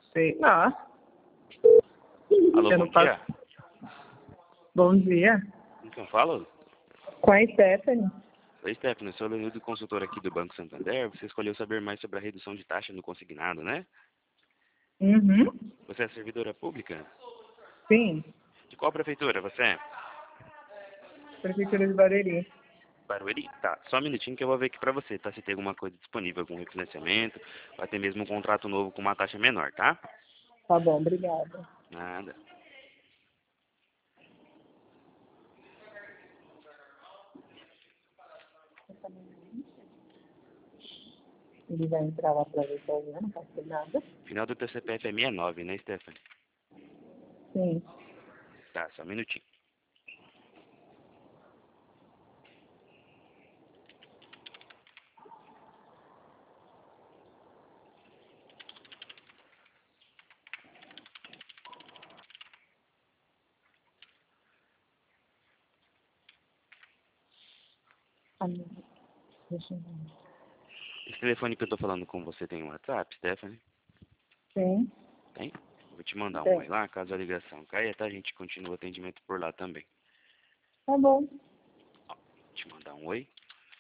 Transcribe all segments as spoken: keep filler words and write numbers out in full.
Sei lá. Alô, Eu bom não faço- dia. Bom dia. Com quem eu falo? Com a Stephanie. Oi, Stephanie, eu sou o Leonildo, consultor aqui do Banco Santander. Você escolheu saber mais sobre a redução de taxa no consignado, né? Uhum. Você é servidora pública? Sim. De qual prefeitura você é? Prefeitura de Barueri. Barueri? Tá, só um minutinho que eu vou ver aqui pra você, tá? Se tem alguma coisa disponível, algum refinanciamento, ou até mesmo um contrato novo com uma taxa menor, tá? Tá bom, obrigada. Nada. Ele vai entrar lá pra ver se eu não faço nada. Final do teu C P F é sessenta e nove, né, Stephanie? Sim. Tá, só um minutinho. Amiga, deixa eu ver. Esse telefone que eu tô falando com você tem um WhatsApp, Stephanie? Sim. Tem? Vou te mandar um Tem. oi lá, caso a ligação caia, tá? A gente continua o atendimento por lá também. Tá bom. Ó, vou te mandar um oi.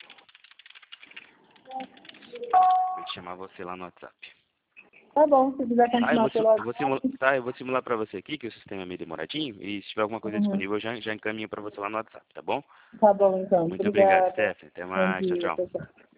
Vou te chamar você lá no WhatsApp. Tá bom, se quiser Tá, eu continuar vou, pelo sim- eu vou simular, WhatsApp. tá, eu vou simular pra você aqui, que o sistema é meio demoradinho, e se tiver alguma coisa Uhum. disponível, eu já, já encaminho pra você lá no WhatsApp, tá bom? Tá bom, então. Muito obrigado, Obrigada. Stephanie. Até Bom mais. Tchau, dia, tchau. tchau, tchau.